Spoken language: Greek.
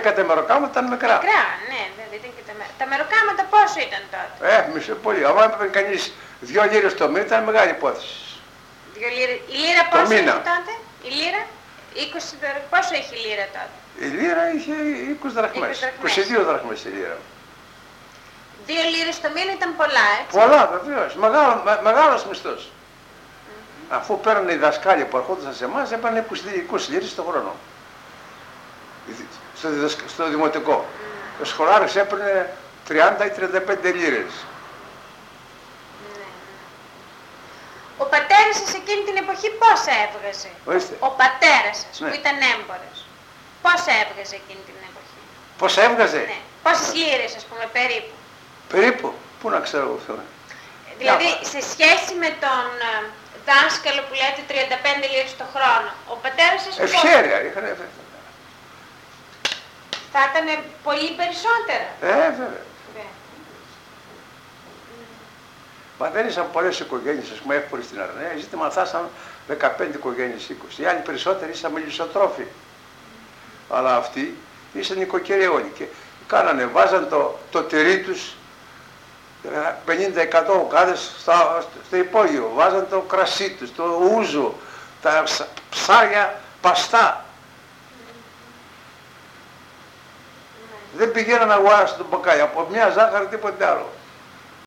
και τα μεροκάματα ήταν μικρά. Μικρά, ναι, βέβαια ήταν και τα μεροκάματα πόσο ήταν τότε? Μισό πολύ. Αν έπαιρνε κανείς 2 λίρες το μήνα ήταν μεγάλη υπόθεση. 2 λίρες. Η λίρα πόσο μήνα. είχε τότε? Η λίρα? 20, πόσο είχε η λίρα τότε? Η λίρα είχε 20 δραχμές. 22 δραχμές η λίρα. 2 λίρες το μήνα ήταν πολλά, έτσι. Πολλά βεβαίως. Μεγάλος μισθός. Αφού παίρνανε οι δασκάλοι που ερχόντουσαν σε εμάς, έπαιρνε 20 λίρες το χρόνο. Στο δημοτικό. Ο σχολάρης έπαιρνε 30 ή 35 λίρες. Ο πατέρας σας εκείνη την εποχή πόσα έβγαζε? Ορίστε. Ο πατέρας σας Ναι. που ήταν έμπορος, πόσα έβγαζε εκείνη την εποχή? Πόσα έβγαζε? Ναι. Πόσες λίρες, ας πούμε, περίπου? Περίπου. Πού να ξέρω εγώ τώρα. Δηλαδή, σε σχέση με τον δάσκαλο που λέτε 35 λίρες το χρόνο, ο πατέρας σας Ευχέρεια. Είχαν θα ήταν πολύ περισσότερα. βέβαια. Μα δεν ήσαν πολλές οικογένειες, ας πούμε, εύποροι στην Αρναία. Ζήτημα φτάσαν 15 οικογένειες, 20. Οι άλλοι περισσότεροι ήσαν μελισσοτρόφοι. Αλλά αυτοί ήσαν οικοκυρεώνοι και κάνανε, βάζαν το τυρί τους 50-100 οκάδες στο υπόγειο. Βάζαν το κρασί τους, το ούζο, τα ψάρια παστά. Δεν πηγαίναν να αγοράσουν το μπακάλι, από μια ζάχαρη τίποτε άλλο.